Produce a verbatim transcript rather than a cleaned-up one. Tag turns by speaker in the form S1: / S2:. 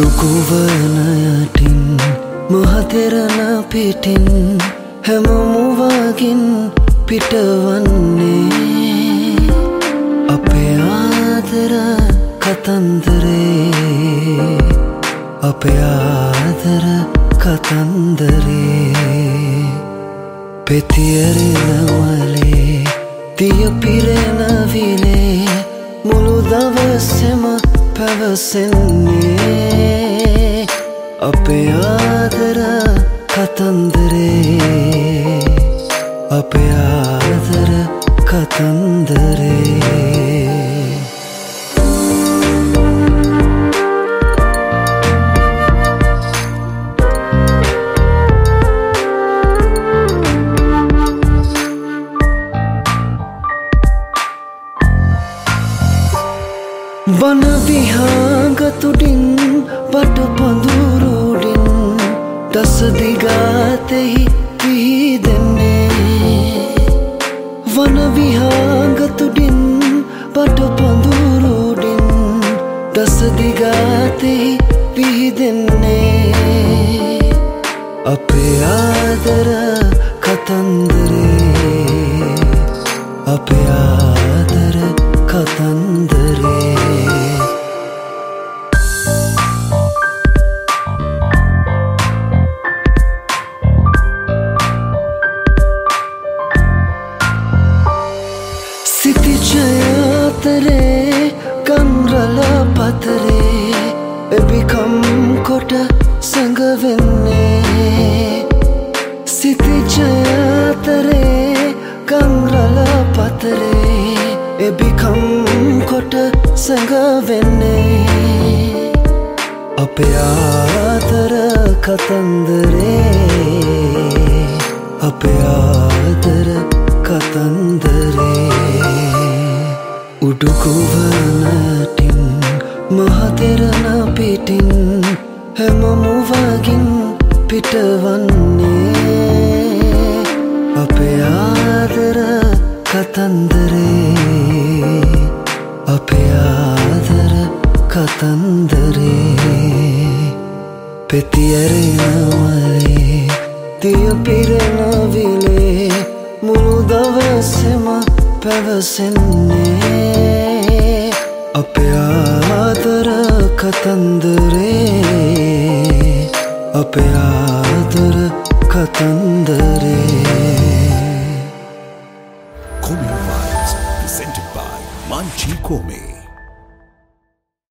S1: උඩුකුවන යටින් මහතෙරණ පිටින් හැම මුවගින් පිටවන්නේ අපේ ආදර කතන්දරේ අපේ ආදර කතන්දරේ පෙතියරෙන මලේ දිය පිරෙන විලේ මුළු දවසෙම පැවසෙන්නේ අපේ ආදර කතන්දරේ අපේ ආදර කතන්දරේ වන විහාංග තුඩින් බඩ පඳුරුඩින් දස දිගාතෙහි විහිදෙන්නේ වන විහාංග තුඩින් බඩ පඳුරුඩින් දස දිගාතෙහි විහිදෙන්නේ අපේ ආදර කතන්දරේ අපේ ආදර කතන්දරේ සිතිජයතරේ කන්රල පතරේ එබිකම් කොට සැඟවෙන්නේ සිතිජයතරේ කන්රල පතරේ එබිකම් කොට සැඟවෙන්නේ අපේ ආදර කතන්දරේ අපේ ආදර කතන්දරේ උඩුකුවනටින් මහතෙරණ පිටින් හැම මුවගින් පිටවන්නේ අපේ ආදර කතන්දරේ අපේ ආදර කතන්දරේ පෙතියරෙන මලේ දිය පිරෙන විලේ මුළු දවසෙම පැවසෙන්නේ අපේ ආදර කතන්දරේ අපේ ආදර කතන්දරේ
S2: Komi Vibes presented by Manchi Kome.